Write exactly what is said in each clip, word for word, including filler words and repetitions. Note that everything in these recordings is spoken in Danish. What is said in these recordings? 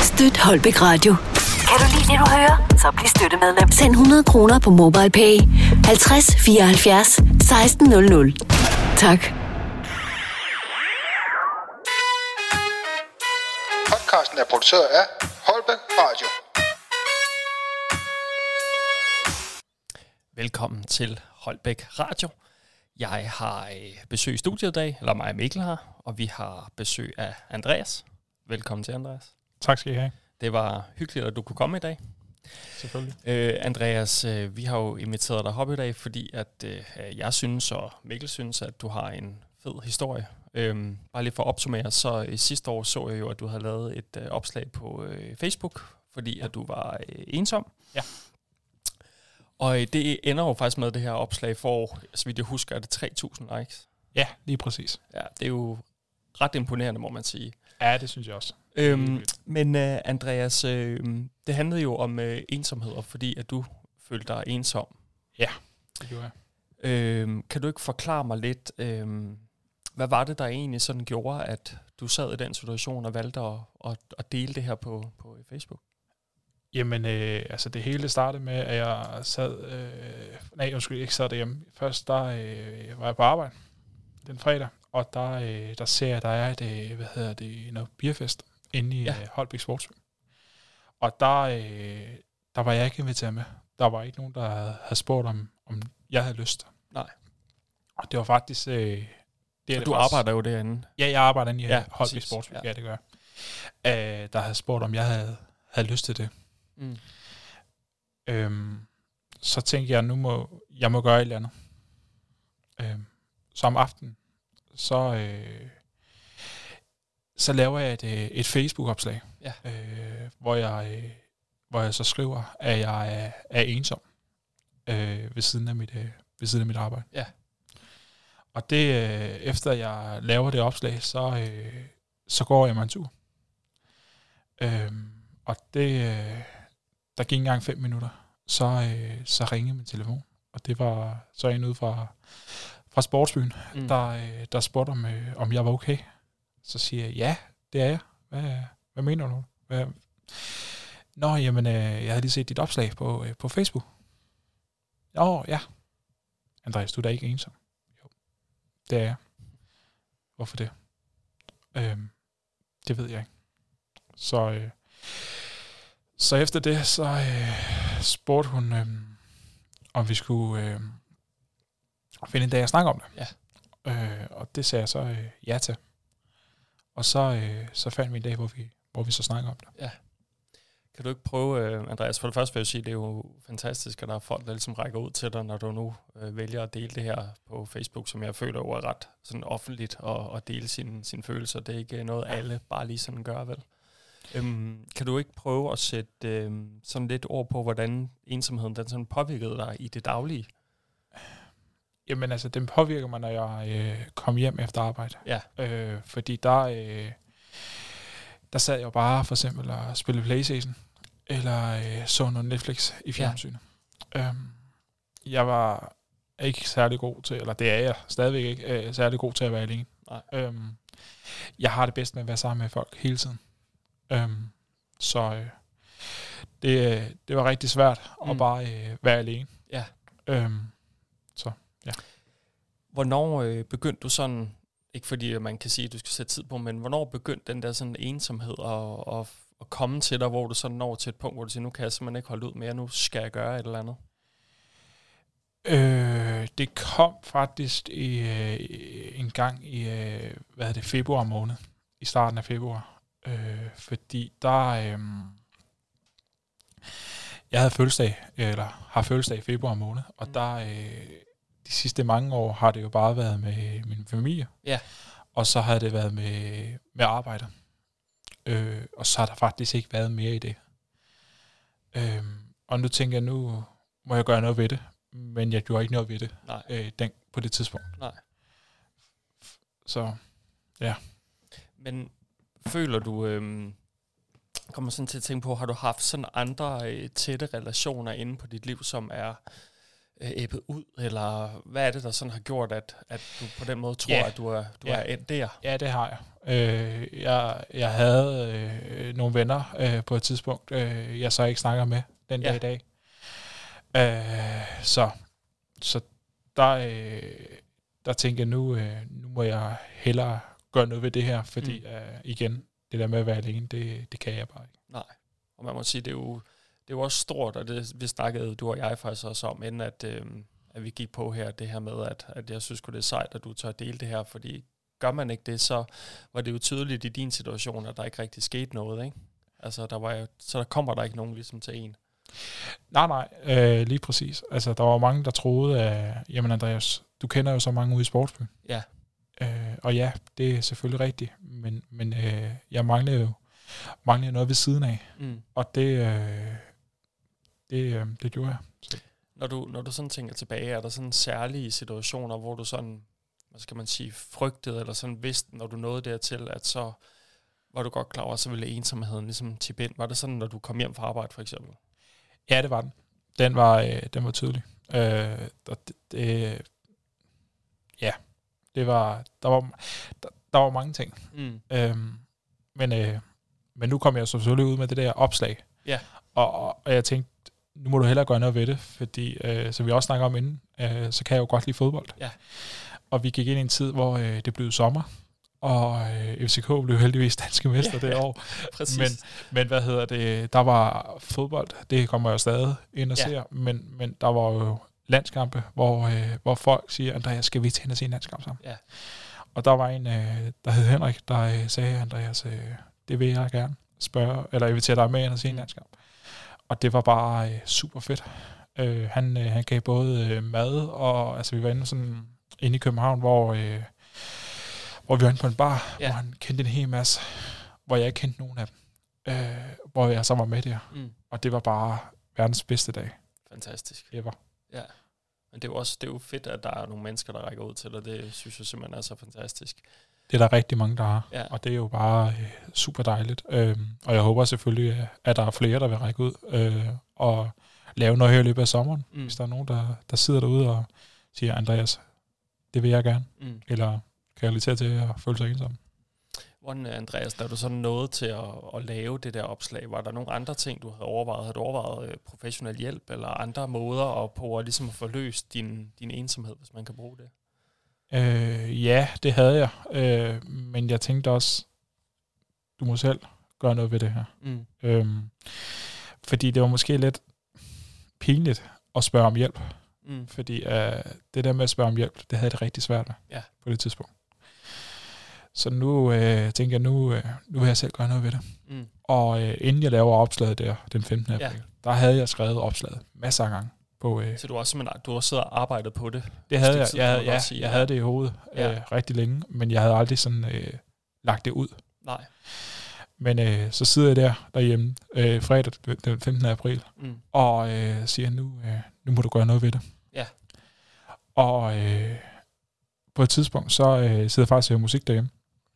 Støt Holbæk Radio. Kan du lide det, du hører? Så bliv støttemedlem. Send hundrede kroner på MobilePay. halvtreds fireoghalvfjerds seksten nul nul. Tak. Podcasten er produceret af Holbæk Radio. Velkommen til Holbæk Radio. Jeg har besøg i studiet i dag, eller mig og Mikkel her, og vi har besøg af Andreas. Velkommen til, Andreas. Tak skal I have. Det var hyggeligt, at du kunne komme i dag. Selvfølgelig. Øh, Andreas, øh, vi har jo inviteret dig op i dag, fordi at øh, jeg synes, og Mikkel synes, at du har en fed historie. Øh, bare lige for at opsummere, så øh, sidste år så jeg jo, at du havde lavet et øh, opslag på øh, Facebook, fordi at du var øh, ensom. Ja. Og øh, det ender jo faktisk med, det her opslag for, så vidt jeg husker, er det tre tusind likes. Ja, lige præcis. Ja, det er jo ret imponerende, må man sige. Ja, det synes jeg også. Øhm, men uh, Andreas, øh, det handlede jo om øh, ensomhed, fordi at du følte dig ensom. Ja, det gjorde jeg. Øhm, kan du ikke forklare mig lidt, øh, hvad var det, der egentlig sådan gjorde, at du sad i den situation og valgte at, at, at dele det her på, på Facebook? Jamen, øh, altså det hele startede med, at jeg sad... Øh, nej, undskyld, ikke sad derhjemme. Først der øh, var jeg på arbejde den fredag, og der, øh, der ser jeg, der er et, øh, hvad hedder det, noget beerfest inde i ja. øh, Holbæk Sportsby. Og der, øh, der var jeg ikke inviteret med. Der var ikke nogen, der havde, havde spurgt, om, om jeg havde lyst. Nej. Og det var faktisk... Øh, det, så det du var arbejder jo derinde? Ja, jeg arbejder inde i ja, Holbæk Sportsby. Ja. Ja. ja, det gør jeg. Øh, der havde spurgt, om jeg havde, havde lyst til det. Mm. Øhm, så tænkte jeg, nu må jeg må gøre et eller andet. Øhm, så om aftenen, så, øh, så laver jeg et, et Facebook-opslag, ja. øh, hvor, jeg, øh, hvor jeg så skriver, at jeg er, er ensom øh, ved, siden af mit, øh, ved siden af mit arbejde. Ja. Og det, øh, efter jeg laver det opslag, så, øh, så går jeg mig en tur. Øhm, og det... Øh, Der gik engang fem minutter, så, øh, så ringede min telefon, og det var så en ude fra, fra Sportsbyen, mm. der, øh, der spurgte, om, øh, om jeg var okay. Så siger jeg, ja, det er jeg. Hvad, hvad mener du? Hvad? Nå, jamen, øh, jeg havde lige set dit opslag på, øh, på Facebook. Nå, ja. Andreas, du er da ikke ensom? Jo, det er jeg. Hvorfor det? Øhm, det ved jeg ikke. Så... Øh, Så efter det, så øh, spurgte hun, øh, om vi skulle øh, finde en dag at snakke om det. Ja. Øh, og det sagde jeg så øh, ja til. Og så, øh, så fandt vi en dag, hvor vi, hvor vi så snakker om det. Ja. Kan du ikke prøve, øh, Andreas, for det første vil jeg sige, det er jo fantastisk, at der er folk, der ligesom rækker ud til dig, når du nu øh, vælger at dele det her på Facebook, som jeg føler jo er ret sådan offentligt, og, og dele sine, sine følelser. Det er ikke noget, alle bare lige sådan gør, vel? Øhm, kan du ikke prøve at sætte øhm, sådan lidt ord på, hvordan ensomheden den sådan påvirkede dig i det daglige? Jamen altså, den påvirker mig, når jeg øh, kom hjem efter arbejde. Ja. Øh, fordi der, øh, der sad jeg jo bare for eksempel og spillede PlayStation, eller øh, så noget Netflix i fjernsynet. Ja. Øhm, jeg var ikke særlig god til, eller det er jeg stadigvæk ikke, øh, særlig god til at være alene. Nej. Øhm, jeg har det bedst med at være sammen med folk hele tiden. Øhm, så øh, det, det var rigtig svært mm. at bare øh, være alene. Ja. Øhm, så, ja. Hvornår øh, begyndte du sådan, ikke fordi man kan sige, at du skal sætte tid på, men hvornår begyndte den der sådan ensomhed at, at, at komme til dig, hvor du sådan når til et punkt, hvor du siger, nu kan jeg simpelthen ikke holde ud mere, nu skal jeg gøre et eller andet? Øh, det kom faktisk i, øh, en gang i øh, hvad er det, februar måned, i starten af februar. Øh, fordi der øh, jeg havde fødselsdag, eller har fødselsdag i februar måned, og der øh, de sidste mange år har det jo bare været med min familie, ja. Og så har det været med, med arbejde, øh, og så har der faktisk ikke været mere i det. Øh, og nu tænker jeg, nu må jeg gøre noget ved det, men jeg gjorde ikke noget ved det øh, den, på det tidspunkt. Nej. Så, ja. Men føler du, øhm, kommer sådan til at tænke på, har du haft sådan andre øh, tætte relationer inde på dit liv, som er øh, æbbet ud, eller hvad er det, der sådan har gjort, at, at du på den måde tror, yeah. at du er, du yeah. er endt der? Ja, det har jeg. Øh, jeg, jeg havde øh, nogle venner øh, på et tidspunkt, øh, jeg så ikke snakker med den Ja. dag i dag. Øh, så, så der, øh, der tænker jeg nu, øh, nu må jeg hellere gøre noget ved det her, fordi mm. øh, igen, det der med at være alene, det, det kan jeg bare ikke. Nej, og man må sige, det er jo, det er jo også stort, og det vi snakkede du og jeg faktisk også om, inden at, øh, at vi gik på her, det her med, at, at jeg synes det er sejt, at du tør dele det her, fordi gør man ikke det, så var det jo tydeligt i din situation, at der ikke rigtig skete noget, ikke? Altså, der var jo, så der kommer der ikke nogen ligesom til en. Nej, nej, øh, lige præcis. Altså, der var mange, der troede, at, jamen Andreas, du kender jo så mange ude i sportsbyen. Ja. Øh, og ja, det er selvfølgelig rigtigt, men, men øh, jeg manglede jo manglede noget ved siden af, Mm. og det, øh, det, øh, det gjorde jeg. Så. Når du, når du sådan tænker tilbage, er der sådan særlige situationer, hvor du sådan, hvad skal man sige, frygtede, eller sådan vidste, når du nåede dertil, at så var du godt klar over, at så ville ensomheden ligesom tippe ind. Var det sådan, når du kom hjem fra arbejde, for eksempel? Ja, det var den. Den var, øh, den var tydelig. Øh, det, det, ja, det var, der var, der, der var mange ting. Mm. Øhm, men, øh, men nu kom jeg så selvfølgelig ud med det der opslag. Ja. Og, og, og jeg tænkte, nu må du hellere gøre noget ved det, fordi, øh, som vi også snakker om inden, øh, så kan jeg jo godt lide fodbold. Ja. Og vi gik ind i en tid, hvor øh, det blev sommer, og øh, F C K blev heldigvis danske mester ja, det år. Præcis. Men, men hvad hedder det, der var fodbold, det kommer jeg stadig ind og ja. ser, men, men der var jo landskampe, hvor, øh, hvor folk siger, Andreas, skal vi til at se en landskamp sammen? Ja. Og der var en, øh, der hed Henrik, der øh, sagde, Andreas, øh, det vil jeg gerne spørge, eller invitere dig med ind og se en landskamp. Og det var bare øh, super fedt. Øh, han, øh, han gav både øh, mad, og altså vi var inde, sådan, inde i København, hvor, øh, hvor vi var inde på en bar, ja. hvor han kendte en hel masse, hvor jeg ikke kendte nogen af dem. Øh, hvor jeg så var med der. Mm. Og det var bare verdens bedste dag. Fantastisk. Ever. Ja. Men det er jo også det er jo fedt, at der er nogle mennesker, der rækker ud til dig. Det synes jeg simpelthen er så fantastisk. Det er der rigtig mange, der har. Ja. Og det er jo bare øh, super dejligt. Øhm, og jeg håber selvfølgelig, at der er flere, der vil række ud øh, og lave noget her i løbet af sommeren. Mm. Hvis der er nogen, der, der sidder derude og siger, Andreas, det vil jeg gerne. Mm. Eller kan jeg relatere til at føle sig ensom. Hvordan, Andreas, da du sådan nåede til at, at lave det der opslag, var der nogle andre ting, du havde overvejet? Havde du overvejet øh, professionel hjælp eller andre måder at på at, ligesom at få løst din, din ensomhed, hvis man kan bruge det? Øh, ja, det havde jeg. Øh, men jeg tænkte også, du må selv gøre noget ved det her. Mm. Øhm, fordi det var måske lidt pinligt at spørge om hjælp. Mm. Fordi øh, det der med at spørge om hjælp, det havde jeg det rigtig svært med ja. på det tidspunkt. Så nu øh, tænker jeg, nu, øh, nu vil jeg selv gøre noget ved det. Mm. Og øh, inden jeg laver opslaget der, den femtende april, ja. der havde jeg skrevet opslaget masser af gange. På, øh, så du har simpelthen du har siddet og arbejdet på det? Det havde jeg. Jeg, havde, ja, sige, jeg ja. havde det i hovedet ja. øh, rigtig længe, men jeg havde aldrig sådan øh, lagt det ud. Nej. Men øh, så sidder jeg der derhjemme øh, fredag den femtende april mm. og øh, siger, nu, øh, nu må du gøre noget ved det. Ja. Og øh, på et tidspunkt, så øh, sidder jeg faktisk og hører musik derhjemme.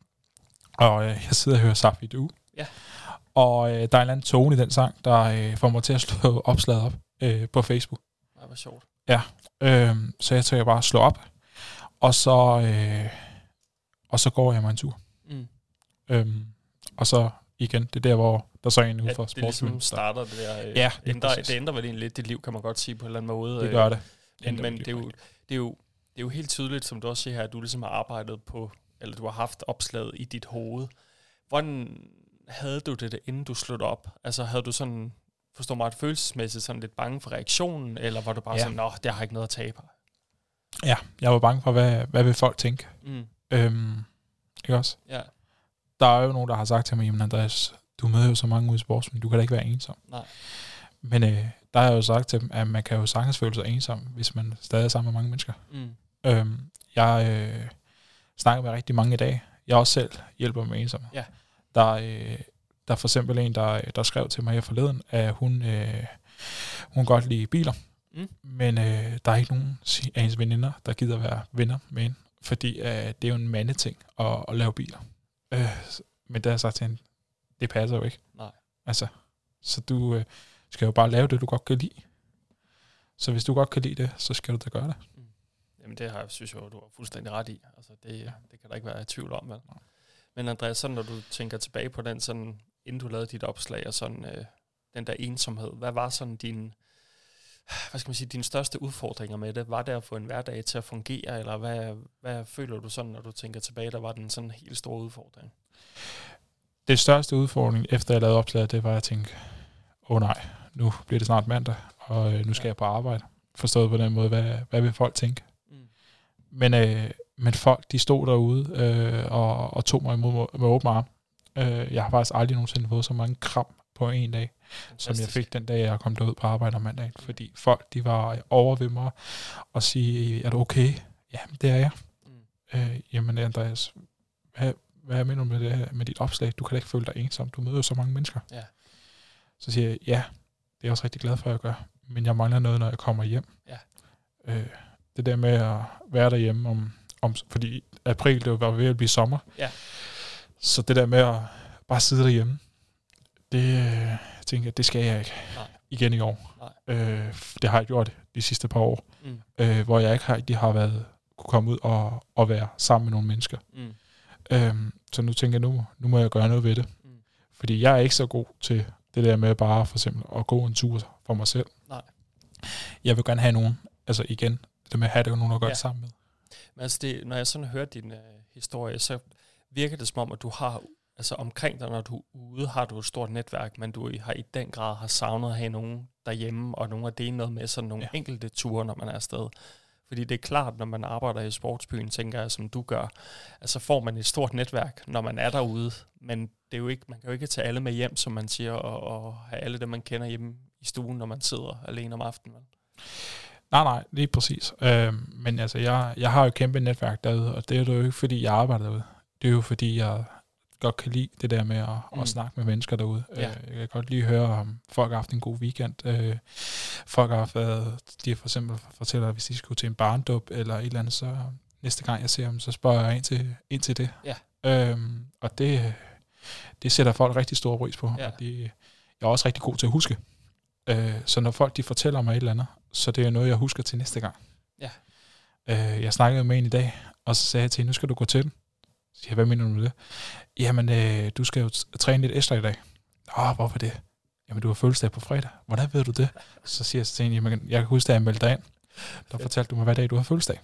Og øh, jeg sidder og hører Safi Du. Ja. Og øh, der er en eller anden tone i den sang, der øh, får mig til at slå opslaget op øh, på Facebook. Det var sjovt. Ja, øh, så jeg tager bare at slå op, og så, øh, og så går jeg mig en tur. Mm. Øhm, og så igen, det er der, hvor der så er en ude for sportsbyen. Det ligesom starter det der. Øh, ja, ændrer, det ændrer vel egentlig lidt dit liv, kan man godt sige på en eller anden måde. Det gør det. Men, men det, er jo, det, er jo, det er jo helt tydeligt, som du også siger her, at du ligesom har arbejdet på, eller du har haft opslaget i dit hoved. Hvordan havde du det, inden du slog op? Altså havde du sådan, forstår mig, følelsesmæssigt sådan lidt bange for reaktionen, eller var du bare ja. sådan, nå, det har ikke noget at tabe? Ja, jeg var bange for, hvad, hvad vil folk tænke? Mm. Øhm, ikke også? Ja. Der er jo nogen, der har sagt til mig, jamen Andreas, du møder jo så mange ude i sportsmen, du kan da ikke være ensom. Nej. Men øh, der har jeg jo sagt til dem, at man kan jo sagtens føle sig ensom, hvis man stadig er sammen med mange mennesker. Mm. Øhm, jeg øh, snakker med rigtig mange i dag. Jeg også selv hjælper med ensom. Ja. Der, øh, der er for eksempel en, der, der skrev til mig her forleden, at hun, øh, hun godt lide biler. Mm. Men øh, der er ikke nogen af hendes veninder, der gider være venner med hende. Fordi øh, det er jo en mandeting at, at lave biler. Øh, men der er sagt til hende, det passer jo ikke. Nej. Altså, så du øh, skal jo bare lave det, du godt kan lide. Så hvis du godt kan lide det, så skal du da gøre det. Mm. Jamen det har jeg, synes jeg, du har fuldstændig ret i. Altså det, det kan der ikke være i tvivl om. Vel? Men Andreas, sådan, når du tænker tilbage på den, sådan, inden du lavede dit opslag, og sådan øh, den der ensomhed, hvad var sådan din, hvad skal man sige, dine største udfordringer med det? Var det at få en hverdag til at fungere, eller hvad, hvad føler du sådan, når du tænker tilbage, der var den sådan en helt stor udfordring? Det største udfordring, efter jeg lavede opslaget, det var, at jeg tænkte, åh oh, nej, nu bliver det snart mandag, og øh, nu skal ja. jeg på arbejde. Forstået på den måde, hvad, hvad vil folk tænke? Mm. Men, øh, men folk, de stod derude øh, og, og tog mig imod med åbne arme. Øh, jeg har faktisk aldrig nogensinde fået så mange kram på en dag, fantastisk. Som jeg fik den dag, jeg kom derud på arbejde om mandagen. Mm. Fordi folk, de var over ved mig og sige, er du okay? Ja, det er jeg. Mm. Øh, jamen Andreas, hvad, hvad mener du med, det, med dit opslag? Du kan da ikke føle dig ensom. Du møder jo så mange mennesker. Ja. Så siger jeg, ja, det er jeg også rigtig glad for, at jeg gør. Men jeg mangler noget, når jeg kommer hjem. Ja. Øh, det der med at være derhjemme, om, om, fordi april, det var ved at blive sommer. Ja. Så det der med at bare sidde derhjemme, det jeg tænker jeg, det skal jeg ikke. Nej. Igen i år. Nej. Øh, det har jeg gjort de sidste par år, mm. øh, hvor jeg ikke har, de har været, kunne komme ud og, og være sammen med nogle mennesker. Mm. Øh, så nu tænker jeg, nu, nu må jeg gøre noget ved det. Mm. Fordi jeg er ikke så god til det der med bare for eksempel at gå en tur for mig selv. Nej. Jeg vil gerne have nogen, altså igen, det med at have det nogen at gøre ja. sammen med. Men altså det, når jeg sådan hører din øh, historie, så virker det som om, at du har, altså omkring dig, når du er ude, har du et stort netværk, men du har i den grad har savnet at have nogen derhjemme, og nogen at dele noget med, sådan nogle ja. enkelte ture, når man er afsted. Fordi det er klart, når man arbejder i sportsbyen, tænker jeg, som du gør, altså får man et stort netværk, når man er derude, men det er jo ikke, man kan jo ikke tage alle med hjem, som man siger, og, og have alle dem, man kender hjemme i stuen, når man sidder alene om aftenen. Nej, nej, lige præcis. Øh, men altså, jeg, jeg har jo et kæmpe netværk derude, og det er jo ikke, fordi jeg arbejder derude. Det er jo, fordi jeg godt kan lide det der med at, mm. at snakke med mennesker derude. Ja. Jeg kan godt lige høre, om folk har haft en god weekend. Øh, folk har været, de for eksempel fortæller, hvis de skulle til en barndåb eller et eller andet, så næste gang jeg ser dem, så spørger jeg ind til, ind til det. Ja. Øhm, og det, det sætter folk rigtig stor pris på. Ja. Og det, jeg er også rigtig god til at huske. Øh, så når folk de fortæller mig et eller andet, så det er noget, jeg husker til næste gang. Ja. Øh, jeg snakkede med en i dag, og så sagde jeg til hende, nu skal du gå til den. Så siger jeg, hvad mener du med det? Jamen, øh, du skal jo træne lidt ekstra i dag. Åh, hvorfor det? Jamen, du har fødselsdag på fredag. Hvordan ved du det? Så siger jeg til hende, jamen, jeg kan huske, at jeg meldte dig ind. Der fortalte du mig, hvad dag du har fødselsdag.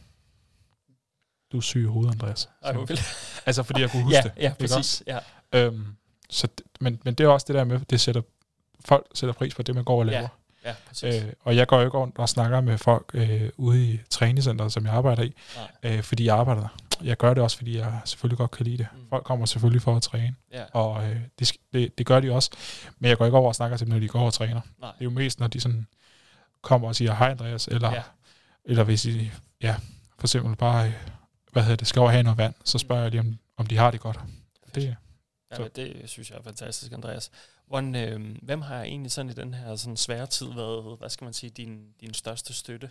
Du er syg i hovedet, Andreas. Så, altså, fordi jeg kunne huske ja, det. Ja, præcis. Ja. Øhm, så det, men, men det er også det der med, det sætter, folk sætter pris på det, man går og laver. Ja. Ja, præcis. Øh, og jeg går jo ikke rundt og snakker med folk øh, ude i træningscenteret, som jeg arbejder i, øh, fordi jeg arbejder der. Jeg gør det også, fordi jeg selvfølgelig godt kan lide det. Mm. Folk kommer selvfølgelig for at træne, ja. og øh, det, det, det gør de også. Men jeg går ikke over og snakker til dem, når de går over og træner. Nej. Det er jo mest, når de sådan kommer og siger, hej Andreas, eller, ja. eller hvis de ja, for eksempel bare, hvad hedder det, skal over have noget vand, så spørger jeg lige, om, om de har det godt. Det, ja, men det synes jeg er fantastisk, Andreas. Hvordan, øh, hvem har egentlig sådan i den her sådan svære tid været, hvad skal man sige, din, din største støtte?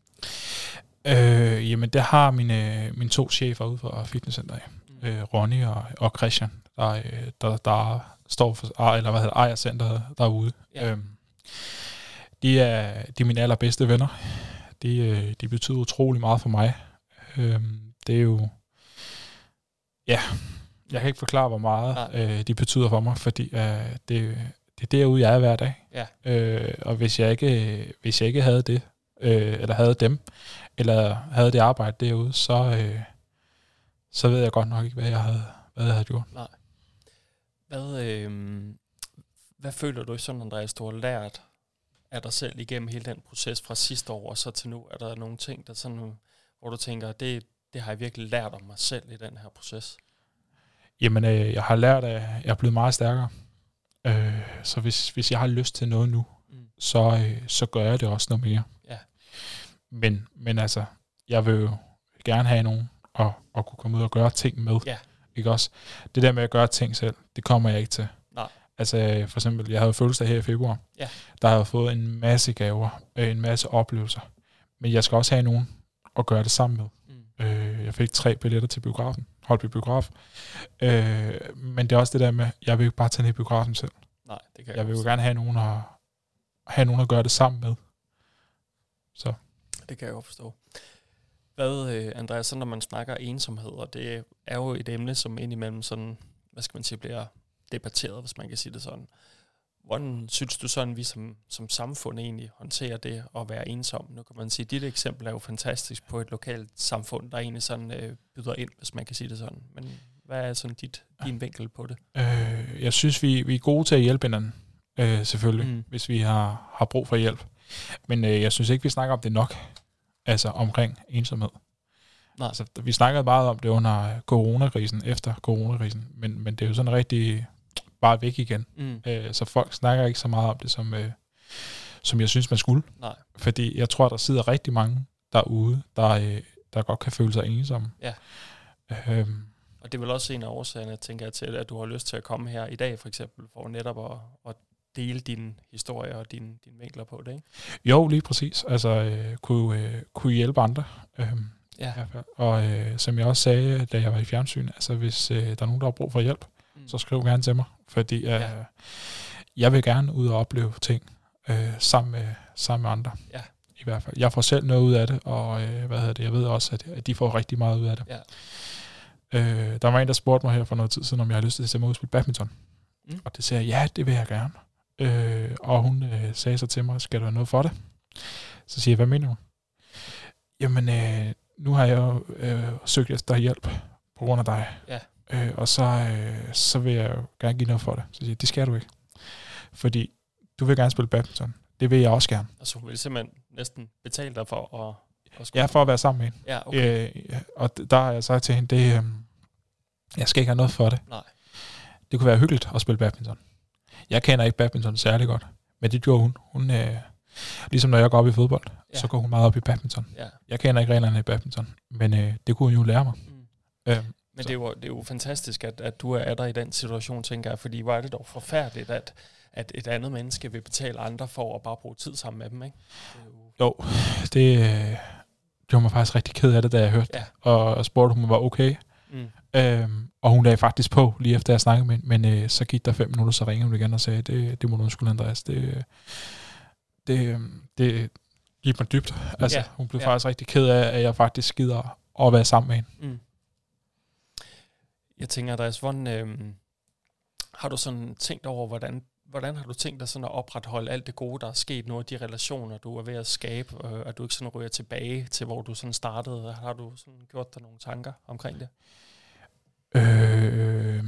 Øh, jamen, det har mine, mine to chefer ude fra fitnesscenteret, mm. øh, Ronny og, og Christian, der, der, der står for, eller hvad hedder ejer centeret derude. Ja. Øhm, de, er, de er mine allerbedste venner. De, de betyder utrolig meget for mig. Øhm, det er jo, ja, jeg kan ikke forklare, hvor meget øh, de betyder for mig, fordi øh, det, det er derude, jeg er hver dag. Ja. Øh, og hvis jeg ikke, hvis jeg ikke havde det, øh, eller havde dem, eller havde det arbejde derude, så, øh, så ved jeg godt nok ikke, hvad jeg havde, hvad jeg havde gjort. Nej. Hvad, øh, hvad føler du sådan, Andreas, du har lært af dig selv igennem hele den proces fra sidste år og så til nu? Er der nogle ting, der sådan, hvor du tænker, det, det har jeg virkelig lært om mig selv i den her proces? Jamen, øh, jeg har lært, at jeg er blevet meget stærkere. Øh, så hvis, hvis jeg har lyst til noget nu, mm. så, øh, så gør jeg det også noget mere. Ja. Men, men altså, jeg vil jo gerne have nogen at, at kunne komme ud og gøre ting med. Ja. Ikke også? Det der med at gøre ting selv, det kommer jeg ikke til. Nej. Altså, for eksempel, jeg havde fødselsdag her i februar. Ja. Der har jeg fået en masse gaver, en masse oplevelser. Men jeg skal også have nogen at gøre det sammen med. Mm. Øh, jeg fik tre billetter til biografen. Holdt biograf. Øh, men det er også det der med, jeg vil ikke bare tage ned i biografen selv. Nej, det kan jeg Jeg vil jo gerne have nogen at, have nogen at gøre det sammen med. Så. Det kan jeg jo forstå. Hvad, øh, Andreas, så når man snakker ensomhed, og det er jo et emne, som indimellem sådan, hvad skal man sige, bliver debatteret, hvis man kan sige det sådan. Hvordan synes du sådan, vi som, som samfund egentlig håndterer det at være ensom? Nu kan man sige, at dit eksempel er jo fantastisk på et lokalt samfund, der egentlig sådan øh, byder ind, hvis man kan sige det sådan. Men hvad er sådan dit, din vinkel på det? Øh, jeg synes, vi, vi er gode til at hjælpe hinanden, øh, selvfølgelig, mm. hvis vi har, har brug for hjælp. Men øh, jeg synes ikke, vi snakker om det nok, altså omkring ensomhed. Nej. Altså, vi snakkede meget om det under coronakrisen, efter coronakrisen, men, men det er jo sådan rigtig bare væk igen. Mm. Øh, så folk snakker ikke så meget om det, som, øh, som jeg synes, man skulle. Nej. Fordi jeg tror, der sidder rigtig mange derude, der, øh, der godt kan føle sig ensomme. Ja. Øhm. Og det er vel også en af årsagerne, tænker jeg, til, at du har lyst til at komme her i dag, for eksempel, for netop at, at dele din historie og din, din vinkler på det, ikke? Jo, lige præcis. Altså, øh, kunne, øh, kunne hjælpe andre. Øhm. Ja. Og øh, som jeg også sagde, da jeg var i fjernsyn, altså hvis øh, der er nogen, der har brug for hjælp, mm. så skriv gerne til mig, fordi øh, ja. jeg vil gerne ud og opleve ting øh, sammen, med, sammen med andre. Ja. I hvert fald. Jeg får selv noget ud af det, og øh, hvad hedder det, jeg ved også, at, at de får rigtig meget ud af det. Ja. Øh, der var en, der spurgte mig her for noget tid siden, om jeg har lyst til at se mig ud og spille badminton. Mm. Og det sagde jeg, ja, det vil jeg gerne. Øh, og hun øh, sagde så til mig, skal du have noget for det? Så siger jeg, hvad mener du? Jamen, øh, nu har jeg jo øh, søgt efter hjælp på grund af dig. Ja. Øh, og så, øh, så vil jeg jo gerne give noget for det. Så siger jeg, det skal du ikke. Fordi du vil gerne spille badminton. Det vil jeg også gerne. Altså hun vil simpelthen næsten betale dig for at... at ja, for at være sammen med hende. Ja, okay. Øh, og der har jeg sagt til hende, det, øh, jeg skal ikke have noget for det. Nej. Det kunne være hyggeligt at spille badminton. Jeg kender ikke badminton særlig godt, men det gjorde hun. Hun... Øh, Ligesom når jeg går op i fodbold, ja. så går hun meget op i badminton. Ja. Jeg kender ikke reglerne i badminton, men øh, det kunne hun jo lære mig. Mm. Øhm, men det er, jo, det er jo fantastisk, at, at du er der i den situation, tænker jeg, fordi hvor er det dog forfærdeligt, at, at et andet menneske vil betale andre for at bare bruge tid sammen med dem, ikke? Det jo, jo det øh, gjorde mig faktisk rigtig ked af det, da jeg hørte ja. og, og spurgte, om hun var okay. Mm. Øhm, og hun lagde faktisk på, lige efter jeg snakkede med hende, men øh, så gik der fem minutter, så ringede hun igen og sagde, det, det må du undskylde, Andreas, det... Det, det gik mig dybt. Altså, ja, hun blev ja. faktisk rigtig ked af, at jeg faktisk gider at være sammen med hende. Mm. Jeg tænker, Andreas, hvordan øh, har du sådan tænkt over, hvordan, hvordan har du tænkt dig sådan at opretholde alt det gode, der er sket nu, af de relationer, du er ved at skabe, øh, at du ikke sådan ryger tilbage til, hvor du sådan startede? Har du sådan gjort dig nogle tanker omkring det? Øh,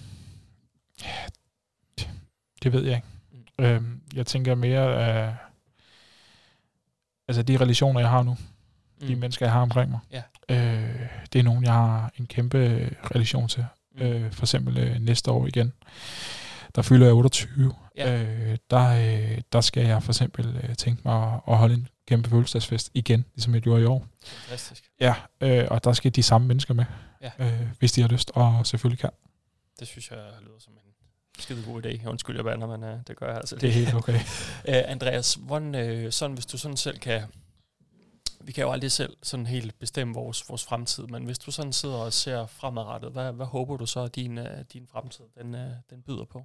det, det ved jeg ikke. Mm. Øh, jeg tænker mere af... Altså de relationer, jeg har nu, mm. de mennesker, jeg har omkring mig, ja. øh, det er nogen, jeg har en kæmpe relation til. Mm. Øh, for eksempel øh, næste år igen, der fylder jeg otteogtyve. Ja. Øh, der, øh, der skal jeg for eksempel øh, tænke mig at, at holde en kæmpe fødselsdagsfest igen, ligesom jeg gjorde i år. Fantastisk. Ja, øh, og der skal de samme mennesker med, ja. øh, hvis de har lyst, og selvfølgelig kan. Det synes jeg lyder som en skide god idé. Undskyld, jeg bander, men uh, det gør jeg altså. Det er helt okay. uh, Andreas, hvordan, uh, sådan, hvis du sådan selv kan... Vi kan jo aldrig selv sådan helt bestemme vores, vores fremtid, men hvis du sådan sidder og ser fremadrettet, hvad, hvad håber du så, at din, uh, din fremtid den, uh, den byder på?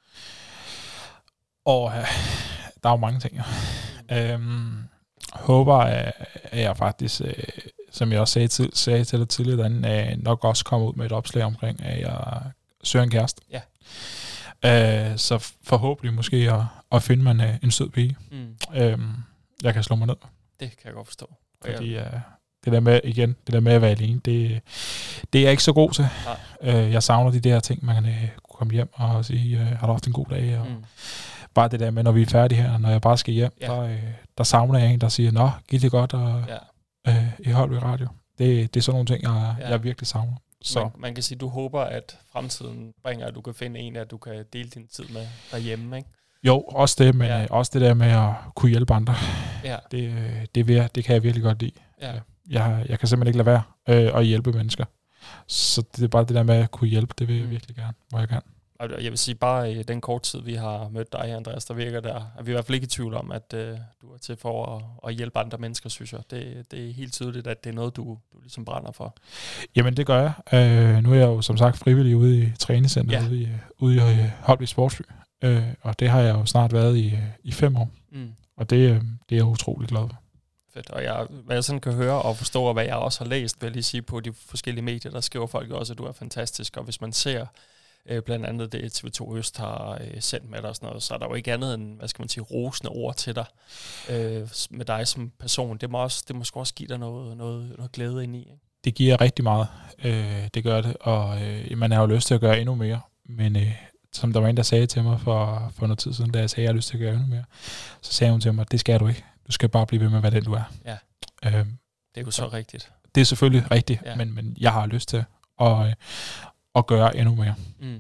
Og uh, der er jo mange ting. Mm. Um, håber, at, at jeg faktisk, uh, som jeg også sagde til, sagde til dig tidligere, uh, nok også kommer ud med et opslag omkring, at jeg søger en kæreste. Ja. Uh, så forhåbentlig måske at, at finde mig en, en sød pige. Mm. Um, jeg kan slå mig ned. Det kan jeg godt forstå. Fordi uh, det der med, igen, det der med at være alene, det, det er jeg ikke så god til. Uh, jeg savner de der ting, man kan uh, komme hjem og sige, uh, har du haft en god dag? Og mm. bare det der med, når vi er færdige her, når jeg bare skal hjem, ja. der, uh, der savner jeg en, der siger, nå, giv det godt, og ja. uh, i Holbæk Radio. Det, det er sådan nogle ting, jeg, ja. jeg virkelig savner. Så. Man, man kan sige, du håber, at fremtiden bringer, at du kan finde en, at du kan dele din tid med derhjemme, ikke? Jo, også det, men ja. også det der med at kunne hjælpe andre. Ja. Det, det, vil jeg, det kan jeg virkelig godt lide. Ja. Jeg, jeg kan simpelthen ikke lade være øh, at hjælpe mennesker. Så det er bare det der med at kunne hjælpe, det vil jeg virkelig gerne, hvor jeg kan. Jeg vil sige, bare i den kort tid, vi har mødt dig, Andreas, der virker der, er vi i hvert fald ikke i tvivl om, at øh, du er til for at, at hjælpe andre mennesker, synes jeg. Det, det er helt tydeligt, at det er noget, du, du ligesom brænder for. Jamen, det gør jeg. Øh, nu er jeg jo som sagt frivillig ude i træningscenteret, ja. ude i, ude i Holbæk Sportsby. Øh, og det har jeg jo snart været i, i fem år. Mm. Og det, det er jeg utrolig glad for. Fedt. Og jeg, hvad jeg sådan kan høre og forstå, og hvad jeg også har læst, vil jeg lige sige på de forskellige medier, der skriver folk også, at du er fantastisk. Og hvis man ser øh, blandt andet det T V to Øst har øh, sendt med dig og sådan noget, så er der jo ikke andet end, hvad skal man sige, rosende ord til dig, øh, med dig som person. Det må også, det må sgu også give dig noget, noget, noget glæde ind i, ikke? Det giver rigtig meget, øh, det gør det, og øh, man har jo lyst til at gøre endnu mere, men øh, som der var en, der sagde til mig for, for noget tid siden, da jeg sagde, at jeg har lyst til at gøre endnu mere, så sagde hun til mig, at det skal du ikke. Du skal bare blive ved med, hvad den du er. Ja, øh, det er jo så rigtigt. Det er selvfølgelig rigtigt, ja. men, men jeg har lyst til at, øh, at gøre endnu mere. Mm.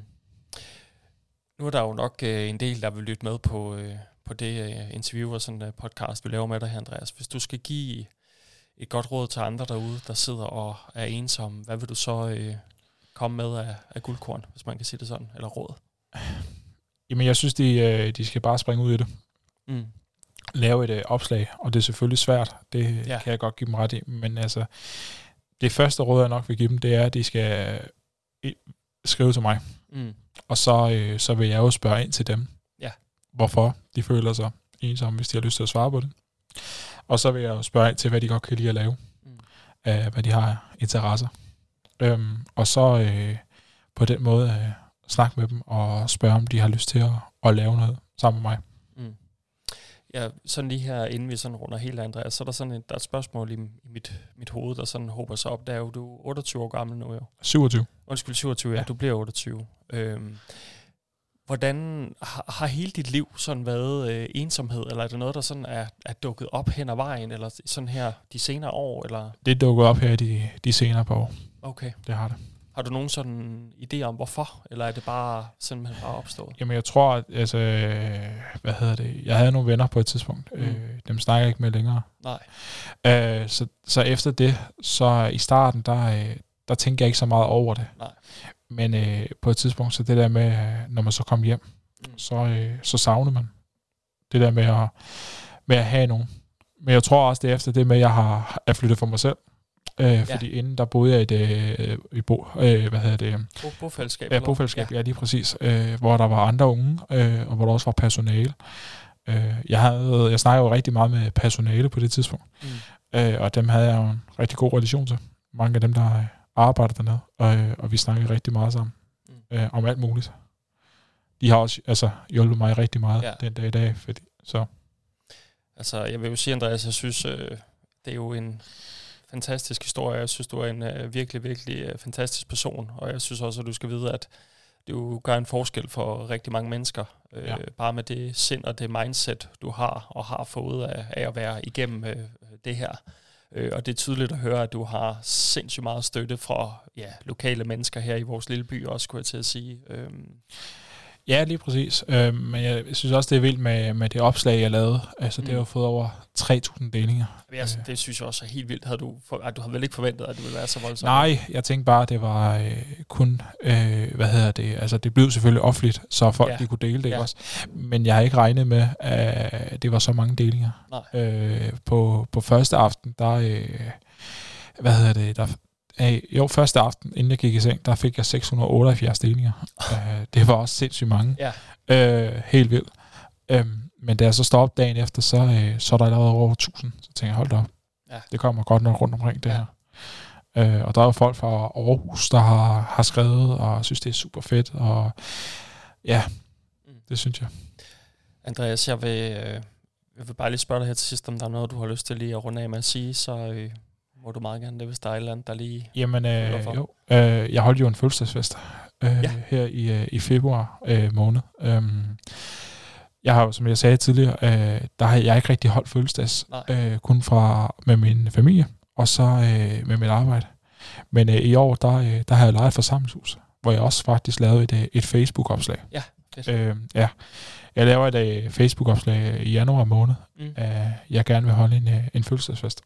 Nu er der jo nok øh, en del, der vil lytte med på, øh, på det øh, interview og sådan en uh, podcast, vi laver med dig her, Andreas. Hvis du skal give et godt råd til andre derude, der sidder og er ensomme, hvad vil du så øh, komme med af, af guldkorn, hvis man kan sige det sådan, eller råd? Jamen, jeg synes, de, øh, de skal bare springe ud i det. Mm. Lave et øh, opslag, og det er selvfølgelig svært, det ja. kan jeg godt give dem ret i, men altså, det første råd, jeg nok vil give dem, det er, at de skal øh, skrive til mig. Mm. Og så, øh, så vil jeg jo spørge ind til dem, ja. hvorfor de føler sig ensomme, hvis de har lyst til at svare på det. Og så vil jeg jo spørge ind til, hvad de godt kan lide at lave, mm. øh, hvad de har interesser. Øhm, og så øh, på den måde øh, snakke med dem og spørge, om de har lyst til at, at lave noget sammen med mig. Mm. Ja, sådan lige her, inden vi sådan runder helt, Andreas, så er der sådan et, der er et spørgsmål i, i mit, mit hoved, der sådan håber sig op. Der er jo, du er otteogtyve år gammel nu jo. syvogtyve. Undskyld, syvogtyve, ja, ja. Du bliver otteogtyve. Øhm, hvordan har, har hele dit liv sådan været øh, ensomhed, eller er det noget, der sådan er, er dukket op hen ad vejen, eller sådan her de senere år? Eller? Det er dukket op her de, de senere par år. Okay. Det har det. Har du nogen sådan idé om, hvorfor? Eller er det bare simpelthen bare opstået? Jamen, jeg tror, at, altså, hvad hedder det? Jeg havde nogle venner på et tidspunkt. Mm. Øh, dem snakker jeg ikke med længere. Nej. Øh, så, så efter det, så i starten, der, der tænkte jeg ikke så meget over det. Nej. Men øh, på et tidspunkt, så det der med, når man så kom hjem, mm. så, øh, så savner man det der med at, med at have nogen. Men jeg tror også, det er efter det med, at jeg har er flyttet for mig selv. Øh, fordi ja. Inden der boede jeg i det, øh, i bo, øh, hvad hedder det? Bo, bofællesskab. Ja, bofællesskab, ja. Ja, lige præcis. Øh, hvor der var andre unge, øh, og hvor der også var personale. Øh, jeg, havde, jeg snakkede jo rigtig meget med personale på det tidspunkt. Mm. Øh, og dem havde jeg jo en rigtig god relation til. Mange af dem, der arbejder dernede. Og, øh, og vi snakkede rigtig meget sammen. Mm. Øh, om alt muligt. De har også altså, hjulpet mig rigtig meget ja. Den dag i dag. Fordi, så. Altså, jeg vil jo sige, Andreas, jeg synes, øh, det er jo en fantastisk historie. Jeg synes, du er en øh, virkelig, virkelig øh, fantastisk person, og jeg synes også, at du skal vide, at du gør en forskel for rigtig mange mennesker. Øh, ja. Bare med det sind og det mindset, du har og har fået af, af at være igennem øh, det her. Øh, og det er tydeligt at høre, at du har sindssygt meget støtte fra ja, lokale mennesker her i vores lille by, også skulle jeg til at sige. Øh, Ja, lige præcis. Øh, men jeg synes også, det er vildt med, med det opslag, jeg lavede. Altså, mm. det har jo fået over tre tusind delinger. Altså, det synes jeg også er helt vildt. Havde du, for, at du havde vel ikke forventet, at det ville være så voldsomt? Nej, jeg tænkte bare, at det var øh, kun, øh, hvad hedder det, altså det blev selvfølgelig offentligt, så folk ja. de kunne dele det ja. Også. Men jeg har ikke regnet med, at det var så mange delinger. Nej. Øh, på, på første aften, der, øh, hvad hedder det, der Hey, jo, første aften, inden jeg gik i seng, der fik jeg seks hundrede og otteoghalvfjerds delinger. uh, det var også sindssygt mange. Ja. Uh, helt vildt. Um, men da jeg så står op dagen efter, så, uh, så er der allerede over tusind. Så tænker jeg, hold da op. Ja. Det kommer godt nok rundt omkring det ja. her. Uh, og der er jo folk fra Aarhus, der har, har skrevet, og synes, det er super fedt. Og ja, mm. det synes jeg. Andreas, jeg vil, øh, jeg vil bare lige spørge dig her til sidst, om der er noget, du har lyst til lige at runde af med at sige, så... Øh må du meget gerne det, hvis der er et eller andet, der lige... Jamen, øh, jo. Øh, jeg holdt jo en fødselsdagsfest øh, ja. her i, øh, i februar øh, måned. Um, jeg har jo, som jeg sagde tidligere, øh, der har jeg ikke rigtig holdt fødselsdags. Øh, kun fra med min familie, og så øh, med mit arbejde. Men øh, i år, der, øh, der har jeg lejet et forsamlingshus, hvor jeg også faktisk lavede et, et Facebook-opslag. Ja, fedt. Øh, ja. Jeg laver et uh, Facebook-opslag i januar måned. Mm. Uh, jeg gerne vil holde en, uh, en fødselsdagsfest.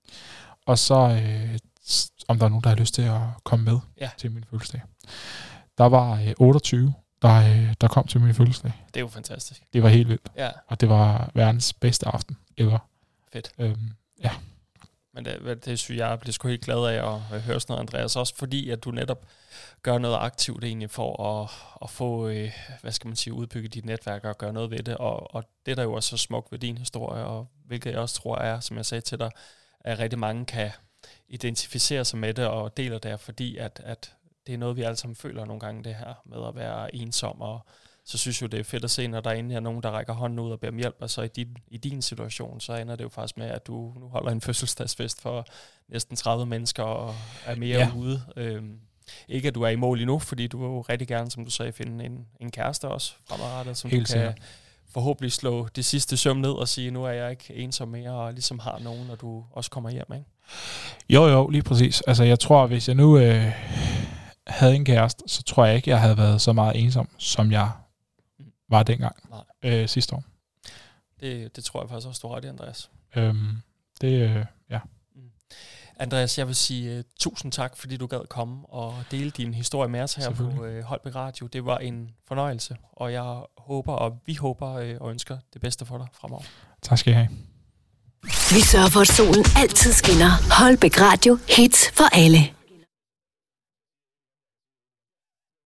Og så, øh, om der er nogen, der har lyst til at komme med ja. til min fødselsdag. Der var øh, otteogtyve, der, øh, der kom til min fødselsdag. Det er jo fantastisk. Det var helt vildt. Ja. Og det var verdens bedste aften ever. Fedt. Øhm, ja. Men det, det synes jeg, jeg bliver sgu helt glad af at høre sådan noget, Andreas. Også fordi, at du netop gør noget aktivt egentlig for at, at få, øh, hvad skal man sige, udbygge dit netværk og gøre noget ved det. Og, og det der jo også så smukt ved din historie, og hvilket jeg også tror er, som jeg sagde til dig, at rigtig mange kan identificere sig med det og deler det, fordi at, at det er noget, vi alle sammen føler nogle gange, det her med at være ensom, og så synes jeg, det er fedt at se, når der inde er nogen, der rækker hånden ud og beder om hjælp, og så i din, i din situation, så ender det jo faktisk med, at du nu holder en fødselsdagsfest for næsten tredive mennesker og er mere ja. ude. Øhm, ikke at du er i mål endnu, fordi du vil jo rigtig gerne, som du sagde, finde en, en kæreste også fremadrettet, som Helt du kan sikkert. forhåbentlig slå det sidste søm ned og sige, nu er jeg ikke ensom mere, og ligesom har nogen, når du også kommer hjem, ikke? Jo, jo, lige præcis. Altså jeg tror, hvis jeg nu øh, havde en kæreste, så tror jeg ikke, jeg havde været så meget ensom, som jeg var dengang øh, sidste år. Det, det tror jeg faktisk også, du har ret i, Andreas. Øhm, det, øh, ja. Mm. Andreas, jeg vil sige uh, tusind tak, fordi du gad komme og dele din historie med os her på uh, Holbæk Radio. Det var en fornøjelse, og jeg håber, og vi håber uh, og ønsker det bedste for dig fremover. Tak skal I have. Vi sørger for, at solen altid skinner. Holbæk Radio, hits for alle.